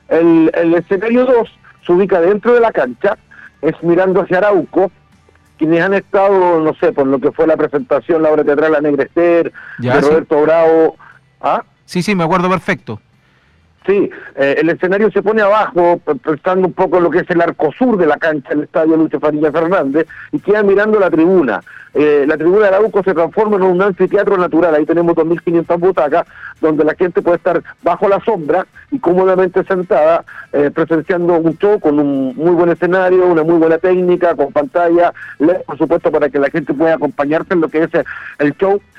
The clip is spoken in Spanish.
El escenario 2 se ubica dentro de la cancha, es mirando hacia Arauco, quienes han estado, no sé, por lo que fue la presentación, la obra teatral La Negra Ester, de Roberto Bravo. ¿Ah? Sí, me acuerdo perfecto. Sí, el escenario se pone abajo, prestando un poco lo que es el arco sur de la cancha del estadio Lucho Faría Fernández, y queda mirando la tribuna. La tribuna de Arauco se transforma en un anfiteatro natural, ahí tenemos 2.500 butacas, donde la gente puede estar bajo la sombra y cómodamente sentada, presenciando un show con un muy buen escenario, una muy buena técnica, con pantalla LED, por supuesto, para que la gente pueda acompañarse en lo que es el show.